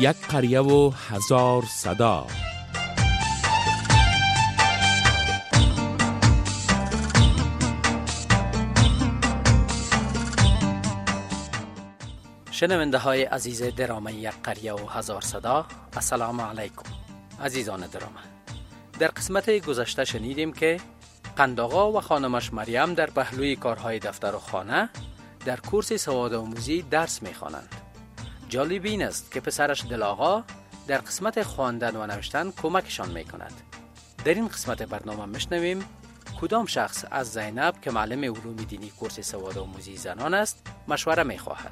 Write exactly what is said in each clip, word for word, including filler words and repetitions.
یک قریه و هزار صدا. شنونده های عزیز درامه یک قریه و هزار صدا، السلام علیکم عزیزان درامه. در قسمت گذشته شنیدیم که قندآقا و خانمش مریم در پهلوی کارهای دفتر و خانه در کورس سواد آموزی درس می‌خوانند. جالب این است که پسرش دلآقا در قسمت خواندن و نوشتن کمکشان می‌کند. در این قسمت برنامه می‌شنویم کدام شخص از زینب که معلم علوم دینی کورس سواد آموزی زنان است مشوره می‌خواهد.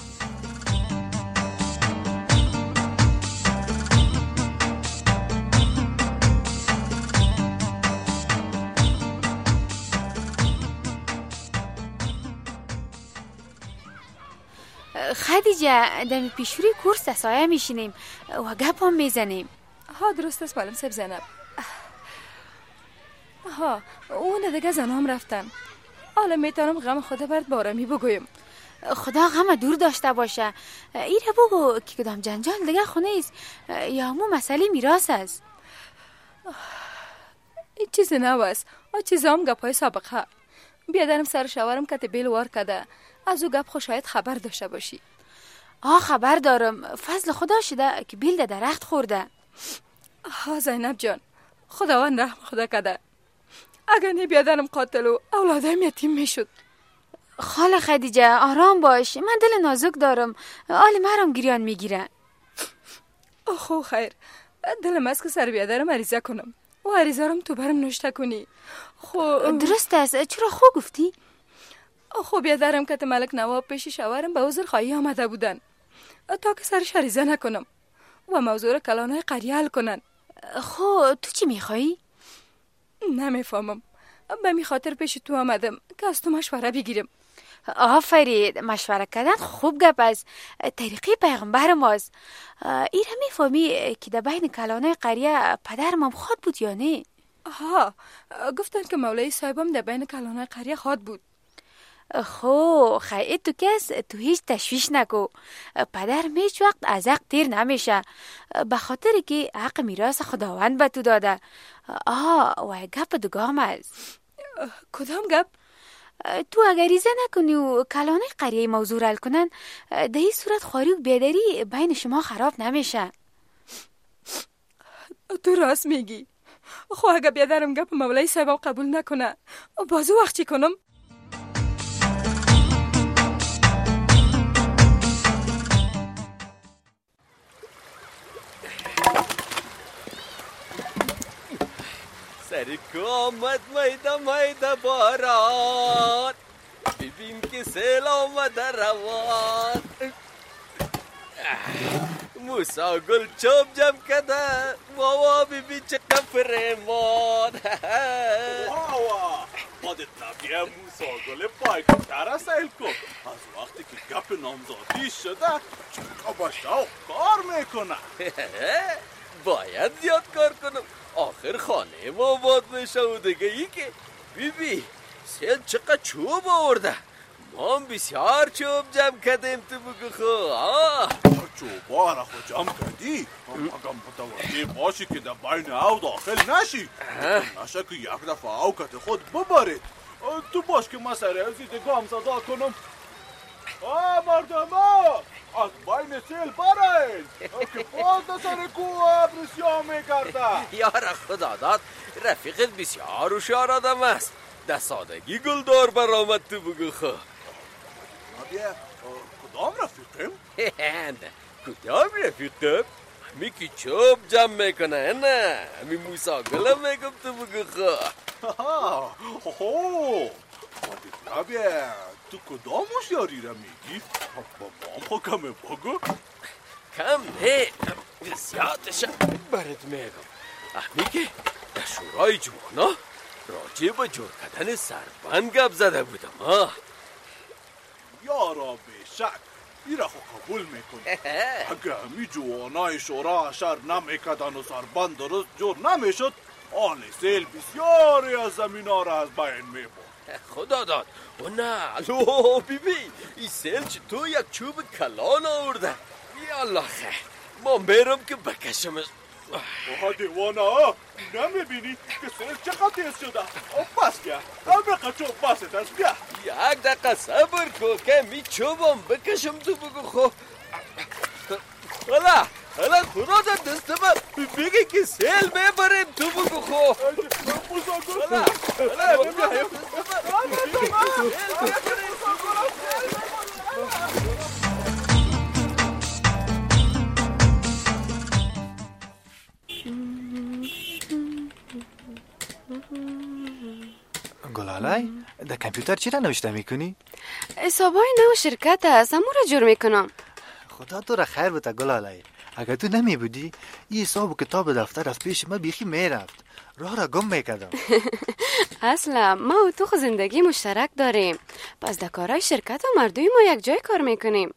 خدیجه در پیشوری کورس در سایه میشینیم و گپ هم میزنیم. ها درست است معلم صاحب زینب. ها اون دیگه زن هم رفتن. حالا میتونم غم خدا برد بارمی بگویم. خدا غم دور داشته باشه. ایره بگو که کدام جنجال دیگه خونه است یا همون مسئله میراث است؟ این چیزی نو است. آ چیزا هم گپای سابقه. بیادرم سر شوارم که بیل وار کده. از او گپ خو شاید خبر داشته باشی. آه خبر دارم. فضل خدا شده که بیل در درخت خورده. ها زینب جان، خداوند رحم خدا کده. اگر نی بیادرم قاتل و اولادم یتیم میشد. خاله خدیجه آرام باش، من دل نازک دارم. آل مرام گریان میگیره. خو خیر، دلم است که سر بیادرم عریضه کنم و عریضه رم تو برم نوشته کنی. خو درست است. چرا خو گفتی؟ خب بیادرم که ملک نواب پیش شوارم به عذر خواهی آمده بودن تا که سرش عریضه نکنم و موضوع کلانای قریه حل کنن. خب تو چی میخوایی؟ نمیفهمم. به می خاطر پیش تو آمدم که از تو مشوره بگیرم. آفرین، مشوره کردن خوب گپ است. طریقی پیغمبر ماست. ایره میفهمی که در بین کلانای قریه پدرم هم خود بود یا نه؟ ها گفتن که مولای صاحبم در بین کلانای قریه خود بود. خو خیلی تو کس تو هیچ تشویش نکو. پدر هیچ وقت از حق تیر نمیشه به خاطر که حق میراث خداوند به تو داده. آه و گپ دوگام است. کدام گپ؟ تو اگر ریزه نکنی و کلانه قریه موضوع حل کنن در این صورت خواری و بیداری بین شما خراب نمیشه. تو راست میگی. خو اگر بیادرم گپ مولای صاحبم قبول نکنه بازو وقت چی کنم؟ سرکو آمد میده میده باران، ببین که سیل آمده روان. موسا گل چوب جم کده، واوا ببین چه قفرمان. واوا خودت نبیه موسا گل پای کتره سیل کن. از وقتی که گپ نامزادی شده چکا با شوق کار میکنه. باید زیاد کار کنم، آخر خانه ما آباد میشه و دیگه ای که بیبی سیل چقدر چوب آورده. ما هم بسیار چوب جمع کردیم تو بگو خو. چوبا را خود جمع کردی؟ اگه متوجه باشی که در بین او داخل نشی نشه که یک دفعه او کت خود ببرید. تو باش که من سر از دیگام صدا کنم. آه مردم ها از بین سیل برین که باز در سر کوه بسیار میکرده. یارا خدا داد رفیقت بسیار هوشیار آدم است. در سادگی گلدار برآمد تو بگو خو. نبیه کدام رفیقیم؟ کدام رفیقیم؟ همی که چوب جمع میکنه نه همی موسا گلم میگم تو بگو خو. نبیه تو کدام هوشیاری را میگی؟ با ما هم کمه بگو. کم نه زیادش برات میگم. همی که در شورای جوانا راجع به جور کردن سربند گپ زده بودم. آه یارا بشک ایره خو قبول میکنی. اگه همی جوانای شورا شر نمیکدن و سربند درست جور نمیشد آن سیل بسیاری از زمین ها را از بین میبود. خدا داد و نه لو بی بی این سیل چطور یک چوب کلان آورده. یا الله خیر ما میرم که بکشمش. آها دیوانه ها، نمیبینی که سیل چقدر تیز شده؟ بس بیا، همه قچو بست است. بیا یک دقیقه صبر کن که می چوبم بکشم تو بگو. خب حالا حالا خدا در دست من بگه که سیل میبریم تو بگو. خب حالا حالا بگه گلالای در کامپیوتر چی را نوشته میکنی؟ حسابای نو شرکت است، همون را جور میکنم. خدا تو را خیر بده گلالای. اگر تو نمی بودی این حساب و کتاب دفتر از پیش من بیخی میرفت، راه را گم میکردم. اصلا ما و تو خود زندگی مشترک داریم، پس در کارهای شرکت و مردوی ما یک جای کار میکنیم.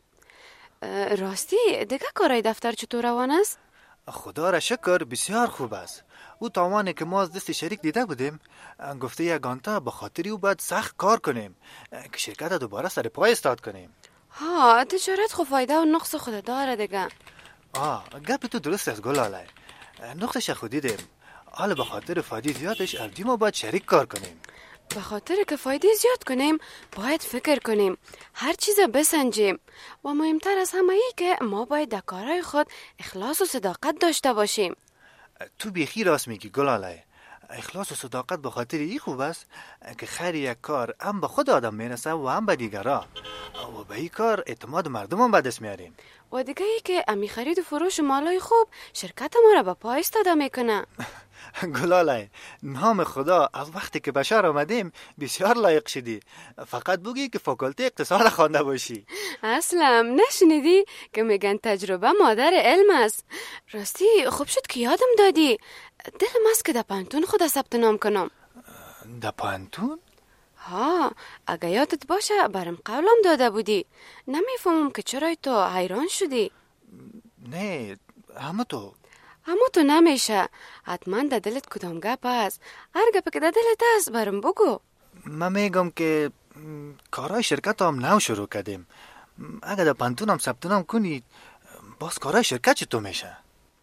راستی دیگه کارهای دفتر چطور روان است؟ خدا را شکر بسیار خوب است. او تاوانی که ما از دست شریک دیده بودیم گفته یگانتا به خاطری او باید سخت کار کنیم که شرکت دوباره سر پای استاد کنیم. ها تجارت خو فایده و نقص خود داره دیگه. آه گپ تو درست است گلاله. نقصش خود دیدیم، حالا به خاطر فایده زیادش اردی ما باید شریک کار کنیم. به خاطر که فایده زیاد کنیم باید فکر کنیم، هر چیز بسنجیم و مهمتر از همه ای که ما باید در کارهای خود اخلاص و صداقت داشته باشیم. تو بیخی راست میگی گلاله. اخلاص و صداقت به خاطر این خوب است که خیر یک کار هم به خود آدم میرسه و هم به دیگران و به این کار اعتماد مردم هم به دست میاریم. و دیگه ای که امی خرید و فروش مالای خوب شرکت ما را به پای استاده میکنه. گلاله نام خدا از وقتی که بشر آمدیم بسیار لایق شدی، فقط بگی که فاکولته اقتصاد خوانده باشی. اصلا نشنیدی که میگن تجربه مادر علم است؟ راستی خوب شد که یادم دادی، دلم است که در پانتون خود ثبت نام کنم. در پانتون؟ ها اگه یادت باشه برام قولم داده بودی. نمیفهمم که چرا تو حیران شدی. نه همه تو اما تو نمیشه، حتما در دلت کدام گپ است. هر گپ که در دلت است برام بگو. من میگم که کارهای شرکت هم نو شروع کردیم، اگر در پانتون هم ثبت نام کنی باز کارهای شرکت چطور میشه؟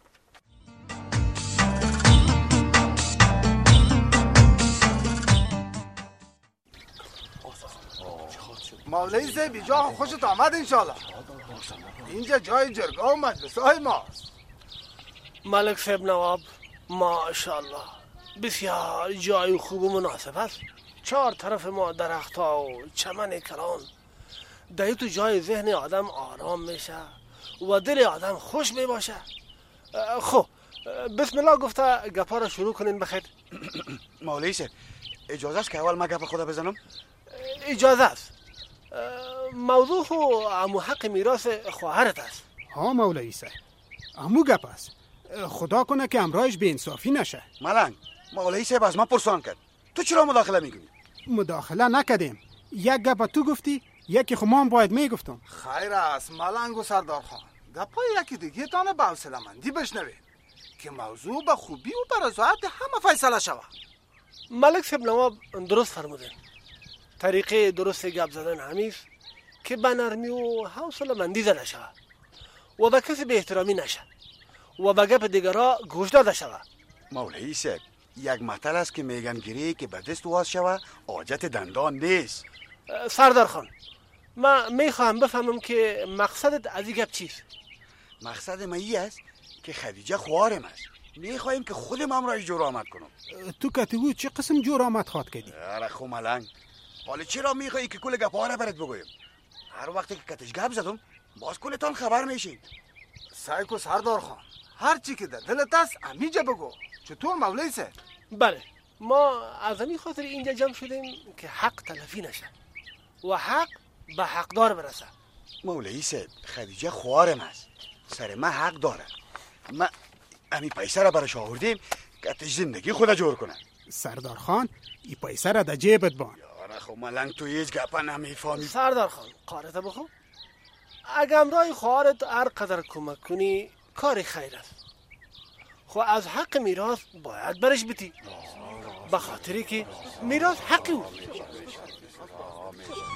مولوی زیبی جا خوشت آمد انشالله. اینجا جای جرگاه و مجلس های ماست. ملک صاحب نواب ماشاءالله بسیار جای خوب و مناسب است. چهار طرف ما درخت ها و چمن کلان، در تو جای ذهن آدم آرام میشه و دل آدم خوش می باشه. خب بسم الله گفته گپا را شروع کنین بخیر. مولوی صاحب اجازه است که اول من گپ خدا بزنم؟ اجازه است. موضوع خو امو حق میراث خواهرت است. ها مولوی صاحب امو گپ است، خدا کنه که امرایش به انصافی نشه. ملنگ مولوی صاحب از من پرسان کرد، تو چرا مداخله میکنی؟ مداخله نکردیم، یک گپ تو گفتی یکی خو ما هم باید میگفتم. خیر است ملنگ و سردار خان، گپای یکی دیگه تانه به حوصله مندی بشنوید که موضوع به خوبی و به رضایت همه فیصله شود. ملک صاحب نواب درست فرمودن. طریقه درست گپ زدن همیست که به نرمی و حوصله مندی زده شود و به کسی به احترامی نشه و به گپ دیگرها گوش داده شود. مولوی صاحب یک مطل است که میگن گیری که به دست واز شود حاجت دندان نیست. سردار خان من میخواهم بفهمم که مقصدت از این گپ چیست؟ مقصد من این است که خدیجه خوارم است، میخوایم که خودم امرایش جور آمد کنم. تو کتگو چه قسم جور آمد خواد کردی؟ اره خو ملنگ، حالا چرا میخوایی که کل گپا را برات بگویم؟ هر وقتی که کتش گپ زدم باز کلتان خبر میشین. سایکو سردار خان هر چی که در دلت است امیجا بگو. چطور مولوی صاحب؟ بله ما از همین خاطر اینجا جمع شدیم که حق تلفی نشه و حق به حقدار برسه. مولوی صاحب خدیجه خوارم است، سر من حق داره. ما امی پیسه را برش آوردیم که اتش زندگی خود جور کنه. سردار خان ای پیسه را در جیبت بان. یاره خو ملنگ تو هیچ گپا نمیفهمی. سردار خان قارت بخو، اگه امرای خواهرت هر قدر کمک کنی کار خیر است. خو از حق میراث باید برش بتی، به خاطری که میراث حقی او.